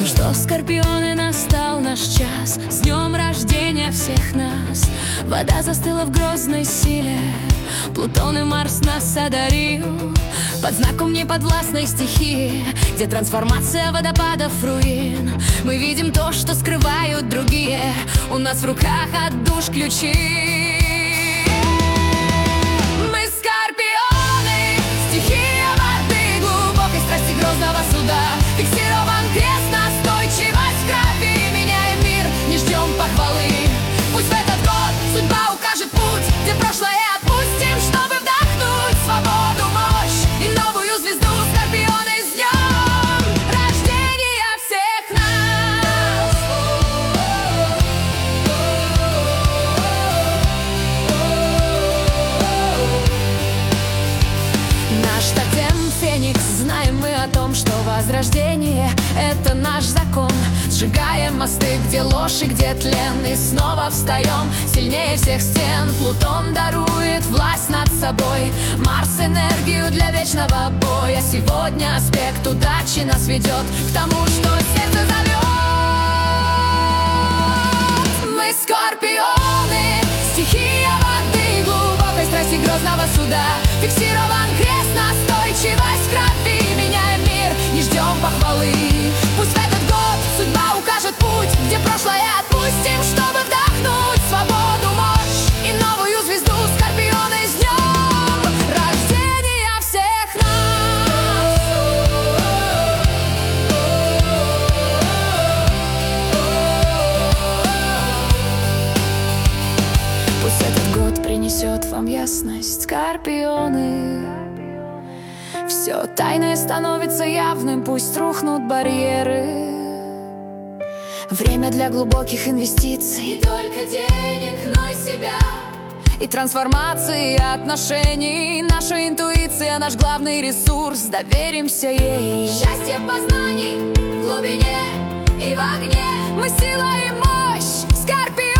Ну что, скорпионы, настал наш час. С днем рождения всех нас. Вода застыла в грозной силе, Плутон и Марс нас одарил. Под знаком неподвластной стихии, где трансформация водопадов руин. Мы видим то, что скрывают другие. У нас в руках от душ ключи. Мы скорпионы, стихия воды, глубокой страсти, грозного суда. Фиксирован крест, настойчивость в крови. Меняем мир, не ждем похвалы. Пусть в этот год судьба укажет путь, где прошлое отпустим, чтобы вдохнуть свободу, мощь и новую звезду. Скорпионы, с днем рождения всех нас! Наш тотем Феникс, знаем мы о том, что возрождение — это наш закон. Сжигаем мосты, где ложь и где тлен, и снова встаем сильнее всех стен. Плутон дарует власть над собой, Марс — энергию для вечного боя. Сегодня аспект удачи нас ведет к тому, что сердце зовет. Мы скорпионы, стихия воды, глубокой страсти, грозного суда. Фиксирован крест, настойчивость в крови. Меняем мир, не ждем похвалы. Пусть в этот год судьба укажет путь, где прошлое отпустим, чтобы вдохнуть свободу, мощь и новую звезду. Скорпионы, с днем рождения всех нас! Пусть этот год принесет вам ясность, скорпионы. Все тайное становится явным, пусть рухнут барьеры. Время для глубоких инвестиций, не только денег, но и себя. И трансформации отношений. Наша интуиция — наш главный ресурс, доверимся ей. Счастье познаний в глубине и в огне. Мы сила и мощь, Скорпион.